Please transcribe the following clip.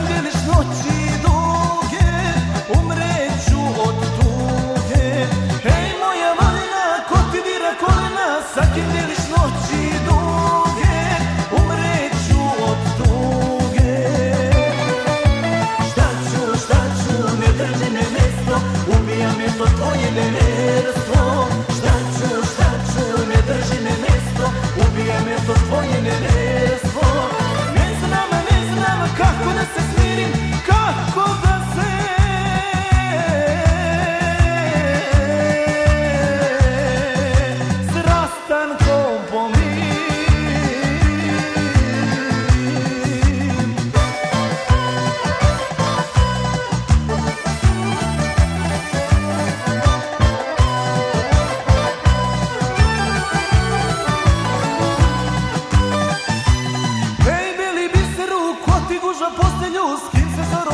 kim deliš noći duge, umreću od tuge. Hej moja voljena, ko ti dira kolena, sa kim deliš noći duge, umreću od tuge. Šta ću, ne drži me mesto, ubija me to tvoje neverstvo. Šta ću, ne drži me mesto, ubija me to tvoje neverstvo. Ne znam kako da se smirim, kako da se s rastankom pomirim. Hej, bili biseru, ko ti guža postelju, s kim se zoro